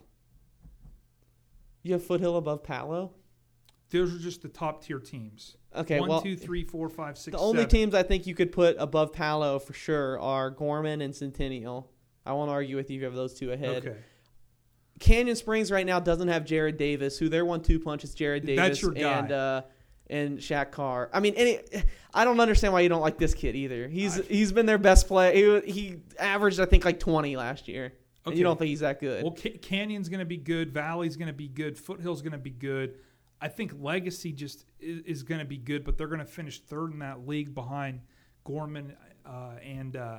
A: You have Foothill above Palo?
B: Those are just the top tier teams.
A: Okay,
B: One,
A: well,
B: two, three, four, five, six,
A: the only
B: seven.
A: teams I think you could put above Palo for sure are Gorman and Centennial. I won't argue with you if you have those two ahead.
B: Okay.
A: Canyon Springs right now doesn't have Jared Davis, who their one two punch is Jared Davis
B: That's your guy.
A: and uh, and Shaq Carr. I mean, any, I don't understand why you don't like this kid either. He's
B: I-
A: he's been their best player. He, he averaged I think like twenty last year. And
B: Okay.
A: you don't think he's that good?
B: Well, Ca- Canyon's going to be good. Valley's going to be good. Foothill's going to be good. I think Legacy just is, is going to be good, but they're going to finish third in that league behind Gorman uh, and uh,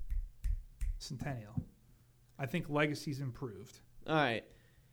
B: Centennial. I think Legacy's improved.
A: All right.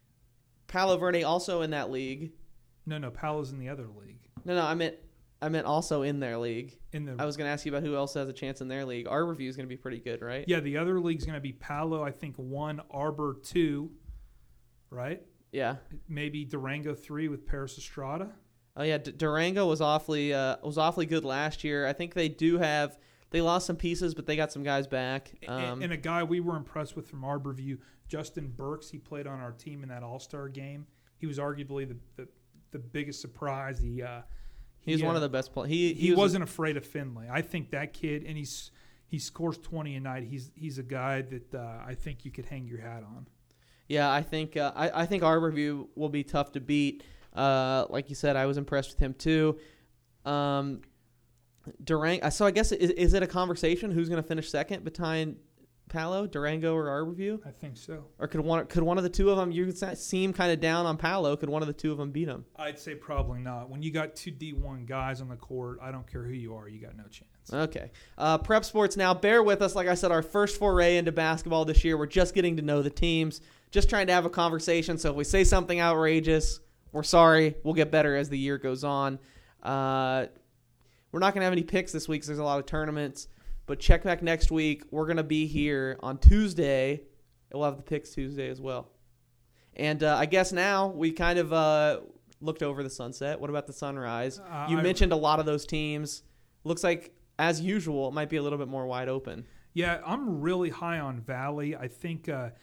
A: Palo Verde also in that league.
B: No, no, Palo's in the other league.
A: No, no, I meant I meant also in their league.
B: In the
A: I was going to ask you about who else has a chance in their league. Our review is going to be pretty good, right?
B: yeah, the other league's going to be Palo. I think one, Arbor two, right?
A: Yeah.
B: Maybe Durango three with Paris Estrada.
A: Oh yeah, D- Durango was awfully uh, was awfully good last year. I think they do have they lost some pieces, but they got some guys back. Um,
B: and, and a guy we were impressed with from Arborview, Justin Burks. He played on our team in that All Star game. He was arguably the the, the biggest surprise. He uh, he,
A: he's
B: uh,
A: one of the best players. He
B: he,
A: he, was
B: wasn't afraid of Finley. I think that kid, and he's he scores twenty a night. He's he's a guy that uh, I think you could hang your hat on.
A: Yeah, I think uh, I, I think Arborview will be tough to beat. Uh, like you said, I was impressed with him too. Um, Durango. So I guess is, is it a conversation who's going to finish second behind Palo, Durango, or Arborview?
B: I think so.
A: Or could one could one of the two of them? You seem kind of down on Palo. Could one of the two of them beat them?
B: I'd say probably not. When you got two D one guys on the court, I don't care who you are, you got no chance.
A: Okay. Uh, Prep Sports now. Bear with us. Like I said, our first foray into basketball this year. We're just getting to know the teams. Just trying to have a conversation. So if we say something outrageous, we're sorry. We'll get better as the year goes on. Uh, we're not going to have any picks this week because there's a lot of tournaments. But check back next week. We're going to be here on Tuesday. We'll have the picks Tuesday as well. And uh, I guess now we kind of uh, looked over the sunset. What about the sunrise?
B: Uh,
A: you
B: I-
A: mentioned a lot of those teams. Looks like, as usual, it might be a little bit more wide open.
B: Yeah, I'm really high on Valley. I think uh,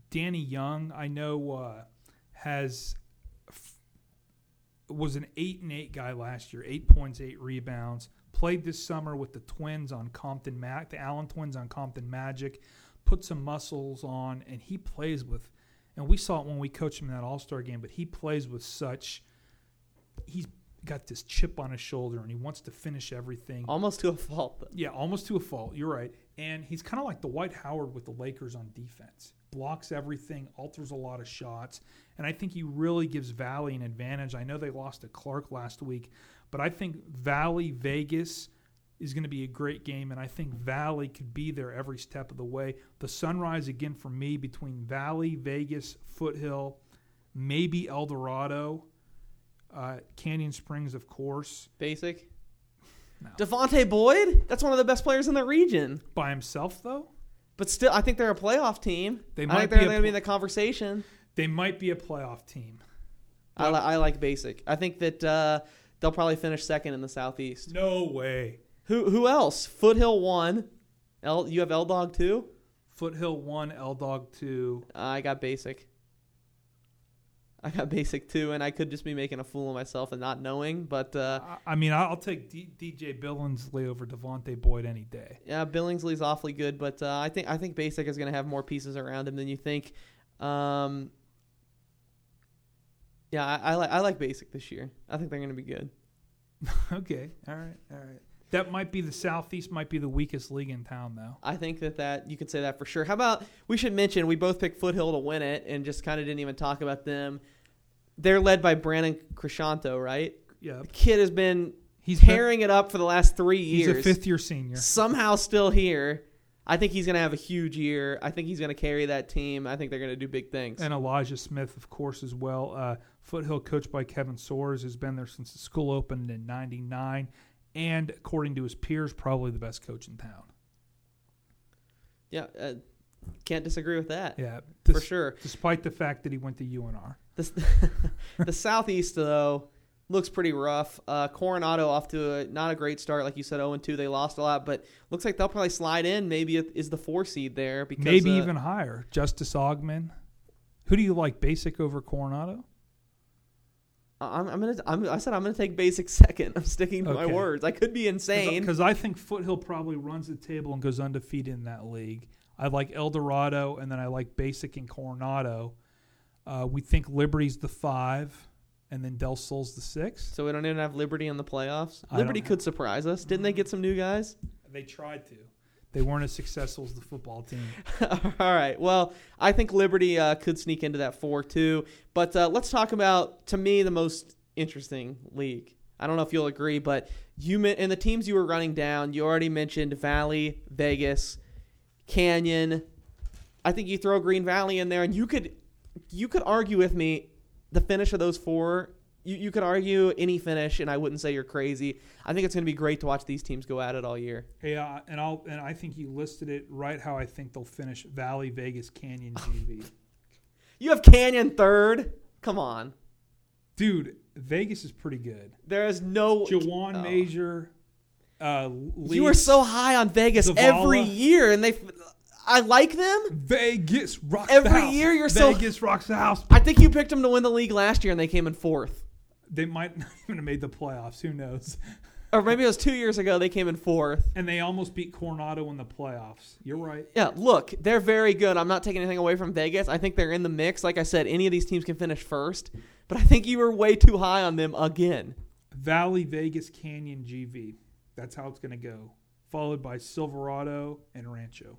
B: Danny Young, I know, uh, has f- was an eight and eight guy last year, eight points, eight rebounds. Played this summer with the Twins on Compton Mac, the Allen Twins on Compton Magic. Put some muscles on, and he plays with. And we saw it when we coached him in that All-Star game, but he plays with such. He's got this chip on his shoulder, and he wants to finish everything.
A: Almost to a fault. Though.
B: Yeah, almost to a fault. You're right. And he's kind of like the Dwight Howard with the Lakers on defense. Blocks everything, alters a lot of shots, and I think he really gives Valley an advantage. I know they lost to Clark last week, but I think Valley Vegas is going to be a great game, and I think Valley could be there every step of the way. The sunrise again for me between Valley, Vegas, Foothill, maybe El Dorado, uh, Canyon Springs, of course.
A: Basic.
B: No.
A: Devontae Boyd? That's one of the best players in the region.
B: By himself, though?
A: But still, I think they're a playoff team.
B: They
A: I
B: might
A: think
B: be
A: they're
B: a
A: going to be in
B: pl-
A: the conversation.
B: They might be a playoff team.
A: I, li- I like Basic. I think that uh, they'll probably finish second in the Southeast.
B: No way.
A: Who who else? Foothill one. L, you have L-Dog two?
B: Foothill one, L-Dog two.
A: Uh, I got Basic. I got Basic two, and I could just be making a fool of myself and not knowing. But uh,
B: I mean, I'll take D- DJ Billingsley over Devontae Boyd any day.
A: yeah, Billingsley's awfully good, but uh, I think I think Basic is going to have more pieces around him than you think. Um, yeah, I, I like I like Basic this year. I think they're going to be good.
B: Okay, all right, all right. That might be the Southeast, might be the weakest league in town, though.
A: I think that, that you could say that for sure. How about we should mention we both picked Foothill to win it and just kind of didn't even talk about them. They're led by Brandon Crescento, right?
B: Yeah,
A: The kid has been
B: he's
A: tearing it up for the last three
B: He's
A: years.
B: a fifth-year senior.
A: Somehow still here. I think he's going to have a huge year. I think he's going to carry that team. I think they're going to do big things.
B: And Elijah Smith, of course, as well. Uh, Foothill, coached by Kevin Soares, has been there since the school opened in ninety-nine. And according to his peers, probably the best coach in town.
A: Yeah, uh, can't disagree with that.
B: Yeah,
A: for
B: dis-
A: sure.
B: Despite the fact that he went to U N R.
A: The, the Southeast, though, looks pretty rough. Uh, Coronado off to a, not a great start. Like you said, oh and two. They lost a lot, but looks like they'll probably slide in. Maybe it is the four seed there. Because,
B: Maybe
A: uh,
B: even higher. Justice Augman. Who do you like, Basic over Coronado?
A: I'm, I'm gonna. I'm, I said I'm gonna take Basic second. I'm sticking to my
B: Okay.
A: words. I could be insane.
B: Because I think Foothill probably runs the table and goes undefeated in that league. I like El Dorado, and then I like Basic and Coronado. Uh, we think Liberty's the five, and then Del Sol's the six.
A: So we don't even have Liberty in the playoffs.
B: I
A: Liberty
B: don't-
A: could surprise us. Didn't they get some new guys?
B: They tried to. They weren't as successful as the football team.
A: All right. Well, I think Liberty uh, could sneak into that four too. But uh, let's talk about, to me, the most interesting league. I don't know if you'll agree, but you men- and the teams you were running down, you already mentioned Valley, Vegas, Canyon. I think you throw Green Valley in there, and you could you could argue with me the finish of those four. You, you could argue any finish, and I wouldn't say you're crazy. I think it's going to be great to watch these teams go at it all year.
B: Yeah, and I'll and I think you listed it right how I think they'll finish: Valley, Vegas, Canyon, G V.
A: You have Canyon third. Come on.
B: Dude, Vegas is pretty good.
A: There is no
B: Jawan
A: oh.
B: Major. Uh,
A: You were so high on Vegas
B: Zavala.
A: every year, and they. I like them.
B: Vegas rocks
A: Every
B: the house.
A: year you're so-
B: Vegas rocks the house.
A: I think you picked them to win the league last year, and they came in fourth.
B: They might not even have made the playoffs. Who knows?
A: Or maybe it was two years ago. They came in fourth.
B: And they almost beat Coronado in the playoffs. You're right.
A: Yeah, look, they're very good. I'm not taking anything away from Vegas. I think they're in the mix. Like I said, any of these teams can finish first. But I think you were way too high on them again.
B: Valley, Vegas, Canyon, G V. That's how it's going to go. Followed by Silverado and Rancho.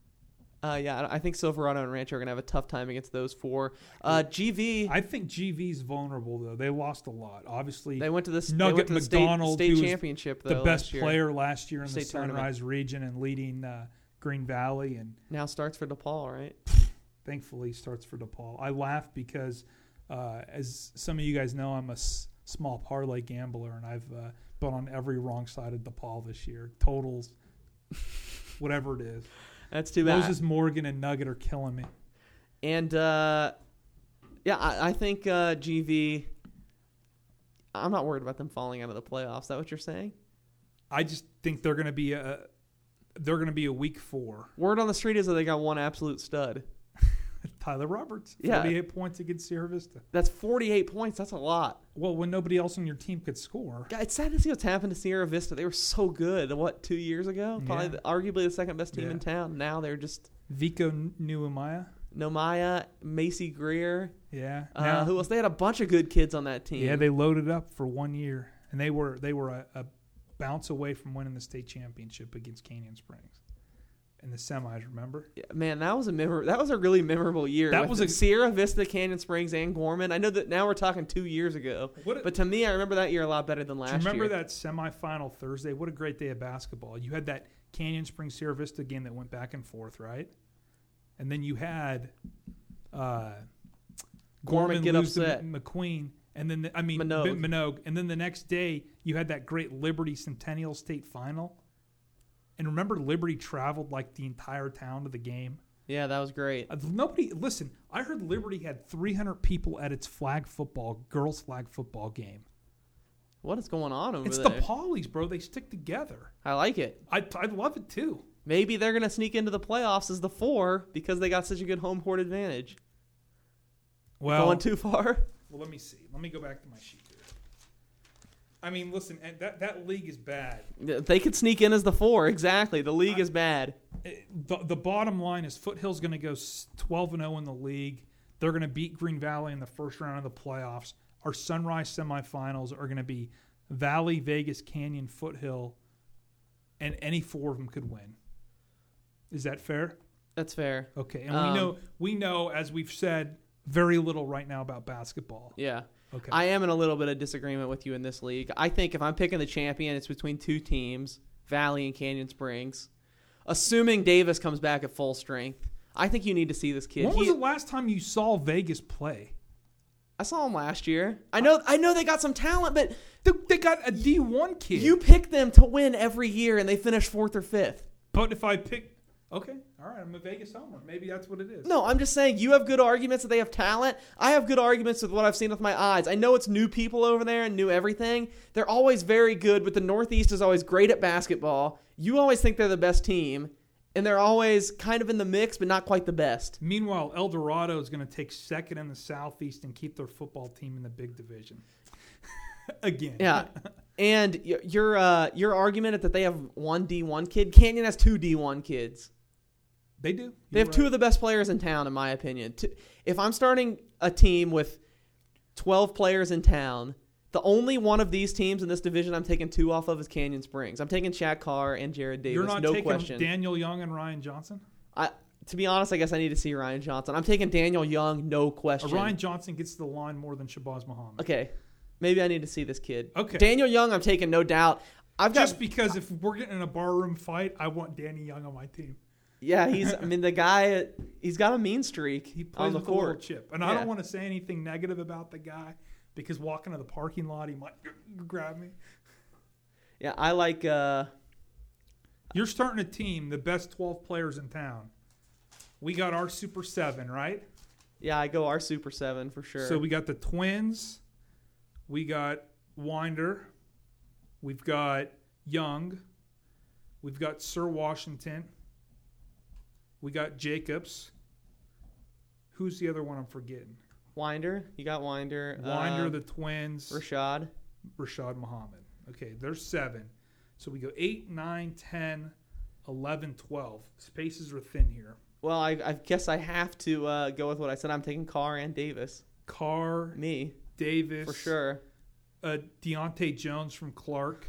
A: Uh, yeah, I think Silverado and Rancho are going to have a tough time against those four. Uh, G V,
B: I think G V's vulnerable, though. They lost a lot. Obviously,
A: they went to the, they
B: Nugget
A: went to the state,
B: McDonald,
A: state
B: who was
A: championship, though,
B: the best
A: last year.
B: player last year in
A: State
B: the Sunrise
A: tournament.
B: region and leading uh, Green Valley. And
A: Now starts for DePaul, right?
B: thankfully starts for DePaul. I laugh because, uh, as some of you guys know, I'm a s- small parlay gambler, and I've uh, been on every wrong side of DePaul this year. Totals, whatever it is.
A: That's too bad.
B: Moses Morgan and Nugget are killing me.
A: And, uh, yeah, I, I think uh, G V, I'm not worried about them falling out of the playoffs. Is that what you're saying?
B: I just think they're going to be a they're going to be a week four.
A: Word on the street is that they got one absolute stud.
B: Tyler Roberts,
A: Yeah.
B: forty-eight points against Sierra Vista.
A: That's forty-eight points. That's a lot.
B: Well, when nobody else on your team could score.
A: God, it's sad to see what's happened to Sierra Vista. They were so good, what, two years ago? Probably
B: Yeah.
A: the, arguably the second best team
B: Yeah.
A: in town. Now they're just
B: Vico Nuamaya.
A: Nomaya, Macy Greer.
B: Yeah.
A: Uh,
B: Now-
A: who else? They had a bunch of good kids on that team.
B: Yeah, they loaded up for one year, and they were they were a, a bounce away from winning the state championship against Canyon Springs in the semis. Remember?
A: Yeah, man, that was a memor- That was a really memorable year.
B: That
A: with
B: was a-
A: Sierra Vista, Canyon Springs, and Gorman. I know that now we're talking two years ago,
B: What a-
A: but to me, I remember that year a lot better than
B: Do
A: last
B: you remember
A: year.
B: that semifinal Thursday? What a great day of basketball! You had that Canyon Springs Sierra Vista game that went back and forth, right? And then you had uh,
A: Gorman get
B: lose to
A: upset.
B: M- McQueen, and then the, I mean
A: Minogue.
B: B- Minogue, and then the next day you had that great Liberty Centennial State final. And remember, Liberty traveled like the entire town to the game.
A: Yeah, that was great.
B: Uh, Nobody listen. I heard Liberty had three hundred people at its flag football, girls flag football game.
A: What is going on over
B: It's
A: there?
B: the Pollies, bro. They stick together.
A: I like it.
B: I I love it too.
A: Maybe they're going to sneak into the playoffs as the four because they got such a good home court advantage.
B: Well,
A: Going too far?
B: well, let me see. Let me go back to my sheet here. I mean, listen, and that that league is bad.
A: They could sneak in as the four. Exactly. The league is bad.
B: It- the, the bottom line is Foothill's going to go twelve and oh in the league. They're going to beat Green Valley in the first round of the playoffs. Our Sunrise semifinals are going to be Valley, Vegas, Canyon, Foothill, and any four of them could win. Is that fair?
A: That's fair.
B: Okay, and
A: Um,
B: we know we know as we've said very little right now about basketball.
A: Yeah.
B: Okay,
A: I am in a little bit of disagreement with you in this league. I think if I'm picking the champion, it's between two teams, Valley and Canyon Springs. Assuming Davis comes back at full strength, I think you need to see this kid.
B: when was
A: He-
B: the last time you saw Vegas play?
A: I saw him last year. I know I know they got some talent, but
B: They, they got a D one kid.
A: you pick them to win every year, and they finish fourth or fifth.
B: But if I pick, okay, all right, I'm a Vegas homer. Maybe that's what it is.
A: No, I'm just saying you have good arguments that they have talent. I have good arguments with what I've seen with my eyes. I know it's new people over there and new everything. They're always very good, but the Northeast is always great at basketball. You always think they're the best team, and they're always kind of in the mix, but not quite the best.
B: Meanwhile, El Dorado is going to take second in the Southeast and keep their football team in the big division. Again.
A: Yeah. And y- your uh, your argument that they have one D one kid, Canyon has two D one kids.
B: They do.
A: They have two of the best players in town, in my opinion. T- If I'm starting a team with twelve players in town, the only one of these teams in this division I'm taking two off of is Canyon Springs. I'm taking Shaq Carr and Jared Davis,
B: You're not
A: no
B: taking
A: question.
B: Daniel Young and Ryan Johnson?
A: I, to be honest, I guess I need to see Ryan Johnson. I'm taking Daniel Young, no
B: Uh,
A: question.
B: Ryan Johnson gets to the line more than Shabazz Muhammad.
A: Okay, maybe I need to see this kid.
B: Okay.
A: Daniel Young, I'm taking no doubt. I've got
B: Just because if we're getting in a barroom fight, I want Danny Young on my team.
A: yeah. He's I mean the guy. He's got a mean streak
B: He plays
A: on the
B: with a little
A: court.
B: chip. And I
A: Yeah.
B: don't want to say anything negative about the guy because walking to the parking lot, he might grab me.
A: Yeah, I like. Uh,
B: You're starting a team, the best twelve players in town. We got our Super seven, right?
A: yeah, I go our Super Seven for sure.
B: So we got the Twins. We got Winder. We've got Young. We've got Sir Washington. We got Jacobs. Who's the other one I'm forgetting?
A: Winder, you got Winder.
B: Winder,
A: uh,
B: the Twins.
A: Rashad.
B: Rashad Muhammad. Okay, there's seven. So we go eight, nine, ten, eleven, twelve. Spaces are thin here.
A: Well, I, I guess I have to uh, go with what I said. I'm taking Carr and Davis.
B: Carr,
A: Me,
B: Davis.
A: for sure.
B: Uh, Deontay Jones from Clark.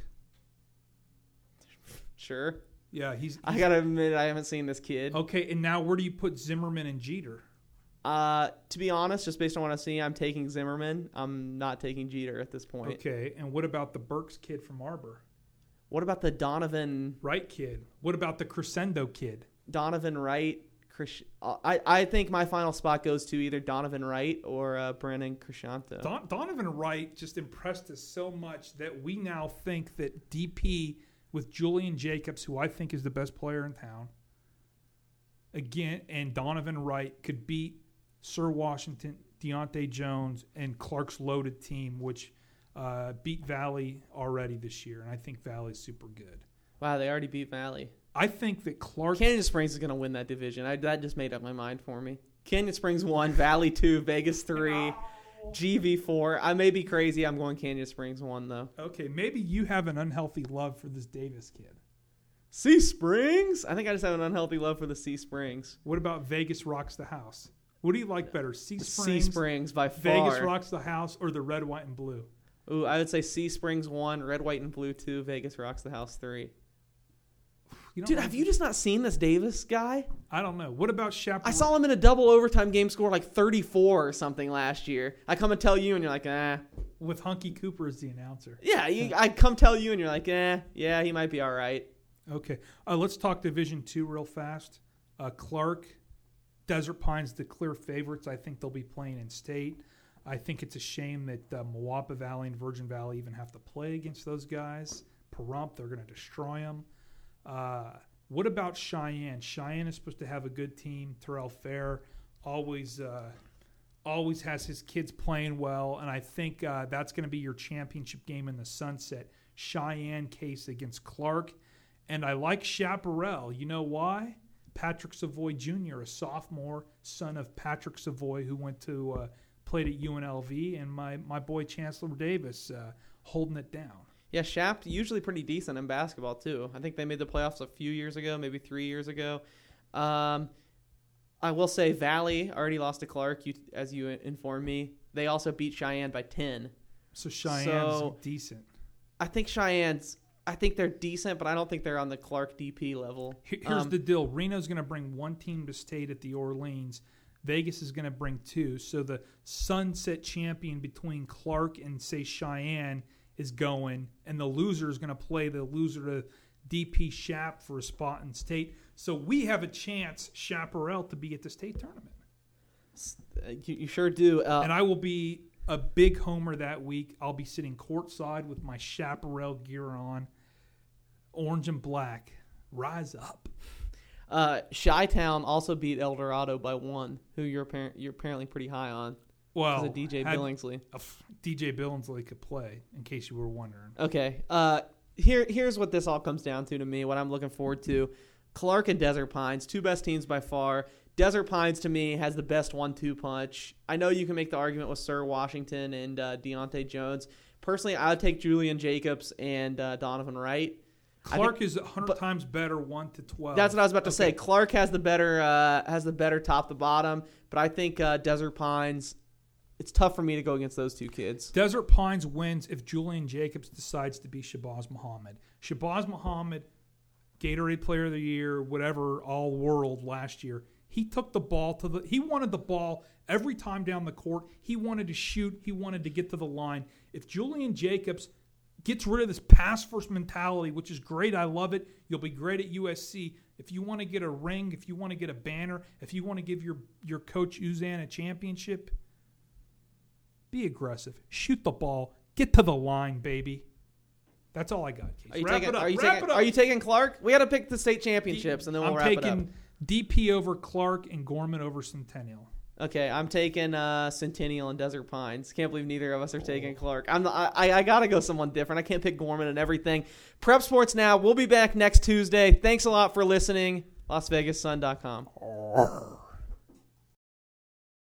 A: Sure.
B: Yeah, he's,
A: I gotta admit, I haven't seen this kid.
B: okay. And now where do you put Zimmerman and Jeter?
A: Uh, to be honest, just based on what I've seen, I'm taking Zimmerman. I'm not taking Jeter at this point.
B: Okay, and what about the Burks kid from Arbor?
A: What about the Donovan
B: Wright kid? What about the Crescendo kid?
A: Donovan Wright? Chris, uh, I I think my final spot goes to either Donovan Wright or uh, Brandon Crescento.
B: Don, Donovan Wright just impressed us so much that we now think that D P with Julian Jacobs, who I think is the best player in town, again, and Donovan Wright could beat Sir Washington, Deontay Jones, and Clark's loaded team, which uh, beat Valley already this year, and I think Valley's super good.
A: Wow, they already beat Valley.
B: I think that Clark.
A: Canyon Springs is going to win that division. I, that just made up my mind for me. Canyon Springs one, Valley two, Vegas three, G V four. I may be crazy. I'm going Canyon Springs one, though.
B: Okay, maybe you have an unhealthy love for this Davis kid.
A: Sea Springs? I think I just have an unhealthy love for the Sea Springs.
B: What about Vegas Rocks the House? What do you like better, Sea
A: Sea
B: Springs,
A: Springs by far.
B: Vegas Rocks the House, or the Red, White, and Blue?
A: Ooh, I would say Sea Springs one, Red, White, and Blue two, Vegas Rocks the House three.
B: You don't
A: Dude,
B: like
A: have you just not seen this Davis guy?
B: I don't know. What about Chaparral?
A: I saw him in a double overtime game score like thirty-four or something last year. I come and tell you, and you're like, eh.
B: With Hunky Cooper as the announcer.
A: Yeah, you, I come tell you, and you're like, eh, yeah, he might be all right.
B: Okay. Uh, let's talk Division Two real fast. Uh, Clark, Desert Pines, the clear favorites. I think they'll be playing in state. I think it's a shame that uh, Moapa Valley and Virgin Valley even have to play against those guys. Pahrump, they're going to destroy them. Uh, what about Cheyenne? Cheyenne is supposed to have a good team. Terrell Fair always uh, always has his kids playing well, and I think uh, that's going to be your championship game in the Sunset. Cheyenne case against Clark. And I like Chaparral. You know why? Patrick Savoy Junior, a sophomore, son of Patrick Savoy, who went to uh, played at U N L V, and my, my boy Chancellor Davis uh, holding it down.
A: Yeah, Shap usually pretty decent in basketball too. I think they made the playoffs a few years ago, maybe three years ago. Um, I will say Valley already lost to Clark, you, as you informed me. They also beat Cheyenne by ten.
B: So Cheyenne's
A: So,
B: decent.
A: I think Cheyenne's. I think they're decent, but I don't think they're on the Clark D P level.
B: Here's
A: Um,
B: the deal. Reno's going to bring one team to state at the Orleans. Vegas is going to bring two. So the Sunset champion between Clark and, say, Cheyenne is going, and the loser is going to play the loser to D P Shap for a spot in state. So we have a chance, Chaparral, to be at the state tournament.
A: you, you sure do. Uh,
B: And I will be a big homer that week. I'll be sitting courtside with my Chaparral gear on, orange and black. Rise up.
A: uh, Chi-Town also beat El Dorado by one, who you're apparent, you're apparently pretty high on.
B: Well,
A: Because of D J
B: had-
A: Billingsley.
B: Uh, D J Billingsley could play, in case you were wondering.
A: Okay. Uh, here, here's what this all comes down to to me, what I'm looking forward to. Clark and Desert Pines, two best teams by far. Desert Pines, to me, has the best one two punch. I know you can make the argument with Sir Washington and uh, Deontay Jones. Personally, I would take Julian Jacobs and uh, Donovan Wright.
B: Clark
A: think-
B: is one hundred
A: but-
B: times better one to twelve.
A: That's what I was about to
B: Okay.
A: say. Clark has the better uh, has the better top to bottom, but I think uh, Desert Pines, it's tough for me to go against those two kids.
B: Desert Pines wins if Julian Jacobs decides to be Shabazz Muhammad. Shabazz Muhammad, Gatorade Player of the Year, whatever, all world last year. He took the ball to the. He wanted the ball every time down the court. He wanted to shoot. He wanted to get to the line. If Julian Jacobs gets rid of this pass first mentality, which is great, I love it. You'll be great at U S C. If you want to get a ring, if you want to get a banner, if you want to give your your coach Uzan a championship, be aggressive. Shoot the ball. Get to the line, baby. That's all I got, Case.
A: Are you,
B: Wrap
A: taking,
B: it up.
A: are, you
B: Wrap
A: taking,
B: it up.
A: are you taking Clark? We got to pick the state championships, and then we'll
B: I'm
A: wrap it up.
B: taking D P over Clark and Gorman over Centennial.
A: Okay, I'm taking uh, Centennial and Desert Pines. Can't believe neither of us are taking Clark. I'm the, I, I got to go someone different. I can't pick Gorman and everything. Prep Sports Now. We'll be back next Tuesday. Thanks a lot for listening. Las Vegas Sun dot com.